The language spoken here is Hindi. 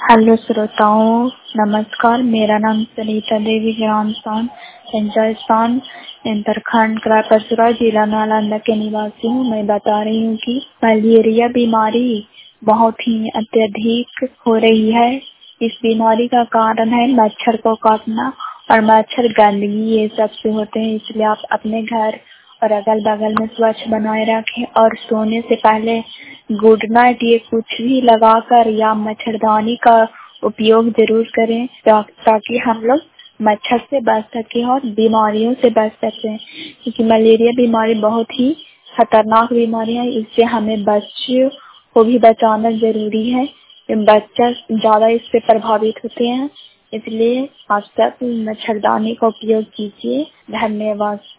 हेलो श्रोताओं, नमस्कार। मेरा नाम सुनीता देवी, ग्राम स्थान पंचायत इंतरखंड क्राय परसुरा, जिला नालंदा के निवासी हूँ। मैं बता रही हूँ कि मलेरिया बीमारी बहुत ही अत्यधिक हो रही है। इस बीमारी का कारण है मच्छर को काटना, और मच्छर गंदगी ये सब से होते हैं। इसलिए आप अपने घर और अगल बगल में स्वच्छ बनाए रखें, और सोने से पहले गुड नाइट ये कुछ भी लगाकर या मच्छरदानी का उपयोग जरूर करें, ताकि हम लोग मच्छर से बच सकें और बीमारियों से बच सकें। क्योंकि मलेरिया बीमारी बहुत ही खतरनाक बीमारी है। इससे हमें बच्चों को भी बचाना जरूरी है। बच्चे ज्यादा इससे प्रभावित होते हैं, इसलिए आप सब मच्छरदानी का उपयोग कीजिए। धन्यवाद।